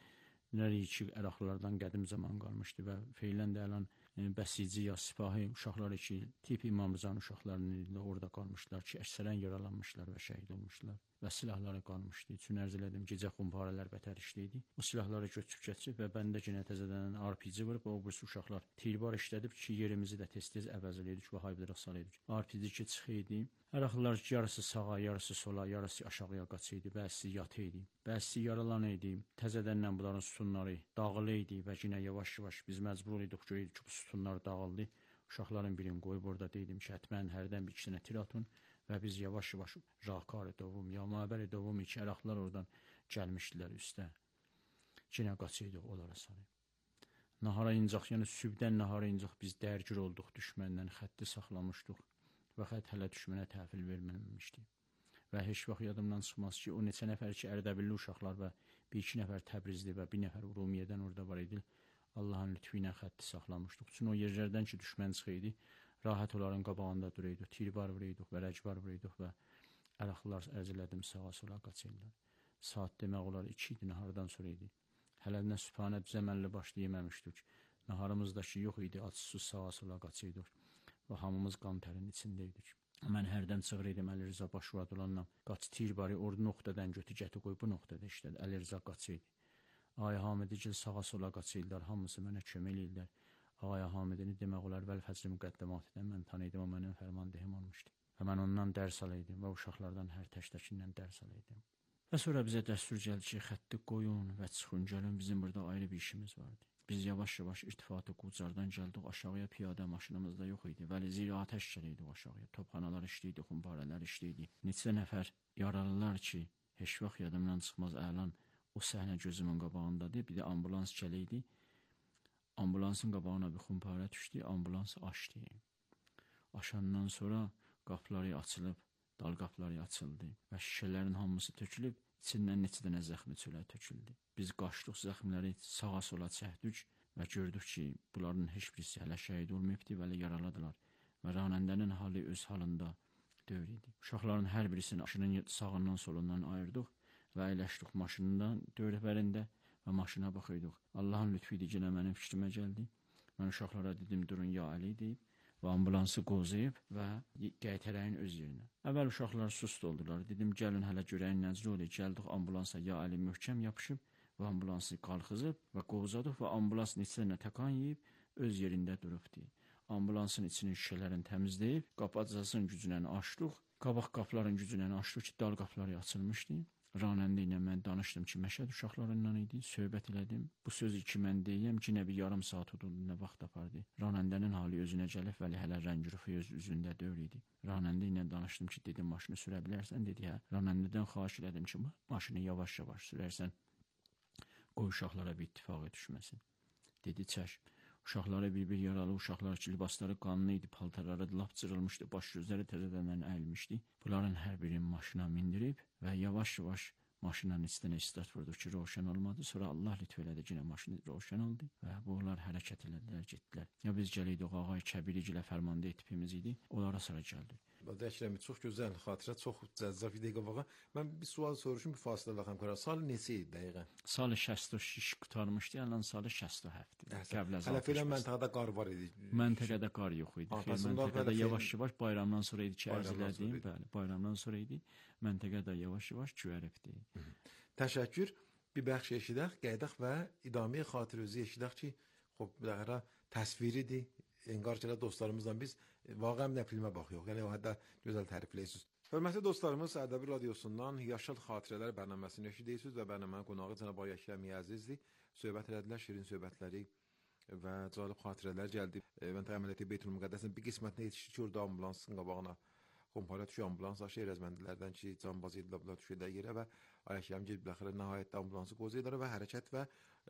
Əraqlılardan qədim zaman qalmışdı və feylən də əlan bəsici ya sipahi uşaqları ki, tipi İmam Rızanın uşaqlarının orada qalmışlar ki, əksərən yaralanmışlar və şəhid olmuşlar və silahları qalmışdı. Üçün ərz elədim, gecə xumparələr bətər işləydi. O silahları götürüb keçib və bəndə yenə təzədən RPG vurub, o birisi uşaqlar tirbar işlədib ki, yerimizi də tez-tez əvəz eləydik və haybıdırıq salıyorduk. RPG ki, çıxıydı. Əraqlılar yarısı sağa, yarısı sola, yarısı aşağıya qaçıydı, bəzisi yatıydı, bəzisi yaralanıydı. Təzədən bunların sütunları dağılıydı və yenə yavaş-yavaş biz məcbur idik ki, bu sütunlar dağıldı. Uşaqların birini qoyub orada dedim ki, hətmən hərdən bir ikisinə tir atın və biz yavaş-yavaş Raqkar-ı Dovum, ya Məbəri Dovum iki Əraqlılar oradan gəlmişdilər üstə. Yenə qaçıydıq onlara sarı. Nahara incaq, yəni sübdən nahara incaq biz dərgir olduq düşməndən, xətti saxlamışdıq və xətt hələ düşmənə təhvil verməmişdi. Və heç vaxt yadımdan çıxmaz ki, o neçə nəfər ki, Ərdəbilli uşaqlar və bir iki nəfər Təbrizli və bir nəfər Urumiyədən orada var idi. Allahın lütfü ilə xətti saxlamışdıq. Üçün o yerlərdən ki, düşmən çıxıydı, rahat onların qabağında duruyduq, tirbar vuruyduq və rəcbar vuruyduq və Əraqlılar ərz elədim sağa sola qaçırlar. Saat demək olar 2 idi, nahardan sonra idi. Hələ nə sübhanə düzəməlli başlı yeməmişdik. Naharımızdakı yox idi, açsız sağa sola qaçırdıq və hamımız qan tərin içindəydik. Mən hərdən çığırıydım Əli Rıza başvurad olanla, qaç tirbarı orada nöqtədən götü gəti qoy, bu nöqtədə işlədi. Əli Rıza qaçıydı. Ay Hamidicil sağa sola qaçırlar, hamısı mənə kömək eləyirlər. Ağay Hamidini demək olar Vəl-Fəcr müqəddəmatından mən tanıydım, o mənim fərmandehim olmuşdu. Və mən ondan dərs alaydım və uşaqlardan hər tək-təkindən dərs alaydım. Və sonra bizə dəstur gəldi ki, xətti qoyun və çıxın gəlin, bizim burada ayrı bir işimiz vardı. Biz yavaş-yavaş irtifatı Qucardan gəldik aşağıya, piyadə maşınımızda yox idi. Vəli zira atəş gəlirdi aşağıya. Topxanalar işləyirdi, xumbarələr işləyirdi. Neçə nəfər yaralılar ki, heç vaxt yadımdan çıxmaz əlan o səhnə gözümün qabağındadır. Bir də ambulans gəlirdi. Ambulansın qabağına bir xumbarə düşdü, ambulans açdı. Aşandan sonra qapıları açılıb, dal qapıları açıldı və şişələrin hamısı tökülüb, içindən neçə dənə zəxmi çölə töküldü. Biz qaçdıq, zəxmləri sağa sola çəkdik və gördük ki, bunların heç birisi hələ şəhid olmayıbdı və yaralıdılar və ranəndənin halı öz halında dövr idi. Uşaqların hər birisini maşının sağından solundan ayırdıq və əyləşdik maşından dövrəbərində və maşına baxırdıq. Allahın lütfü idi, yenə mənim fikrimə gəldi. Mən uşaqlara dedim, durun ya Əli deyib və ambulansı qozayıb və qaytərəyin öz yerinə. Əvvəl uşaqlar sust oldular. Dedim, gəlin hələ görəyin nəcri olur. Gəldik ambulansa, ya Əli möhkəm yapışıb və ambulansı qalxızıb və qovzadıq və ambulans neçə dənə təkan yeyib öz yerində durubdu. Ambulansın içinin şüşələrini təmizləyib, qapacasının gücünə açdıq. Qabaq qapıların gücünə açdıq ki, dal qapıları açılmışdı. Ranəndə ilə mən danışdım ki, Məşəd uşaqlarından idi, söhbət elədim. Bu sözü ki, mən deyəm ki, nə bir yarım saat uduldu, nə vaxt apardı. Ranəndənin hali özünə gəlib, vəli hələ rəng-rufu öz üzündə dövr idi. Ranəndə ilə danışdım ki, dedim, maşını sürə bilərsən, dedi, hə. Ranəndədən xahiş elədim ki, maşını yavaş-yavaş sürərsən, qoy uşaqlara bir ittifaqı düşməsin. Dedi, çək. Uşaqları bir-bir yaralı, uşaqlar ki, libasları qanlı idi, paltarları lap cırılmışdı, baş gözləri təzədəndən əyilmişdi. Bunların hər birini maşına mindirib və yavaş-yavaş maşına neçə istat vurdu ki, roşan olmadı. Sonra Allah lütf elədi, yenə maşını roşan oldu və bunlar hərəkət elədilər, getdilər. Ya biz gəliydik, Ağay Kəbiri ilə fərmanda etibimiz idi, onlara sonra gəldik. Əkrəmi, çox gözəl xatirə, çox cəzzab idi qabağa. Mən bir sual soruşum, bir fasilə baxım. Salı neçə idi dəqiqə? Salı 66 qutarmışdı, yalan salı 67. Hələ filan məntəqədə qar var idi. Məntəqədə qar yox idi. Məntəqədə yavaş-yavaş bayramdan sonra idi ki, ərz elədim. Bəli, bayramdan sonra idi. Məntəqədə yavaş-yavaş güvəribdi. Təşəkkür. Bir bəxş eşidək, qeydək və idamiyə xatirəzi eşidək ki, dəqiqə təsviridir. Enqarcələ dostlarımızla biz vaqəm nə filmə baxıyoruz. Yəni o hətta gözəl tərifləyirsiniz. Hörmətli dostlarımız, Ədəbi Radiosundan Yaşıl Xatirələr bərnaməsini eşidirsiniz və bərnamənin qonağı cənab Əkrəm Əzizdir. Söhbət elədilər, şirin söhbətləri və cəlib xatirələr gəldi. Məntəqə əməliyyatı Beytülmüqəddəsin bir qismətinə yetişdi ki, orada ambulansın qabağına kompara düşüyor, ambulans aşağı Erəzməndilərdən ki, canbazı edilə düşürdülər yerə və Əkrəm gedib biləxərə nəhayət ambulansı qozaydılar və hərəkət və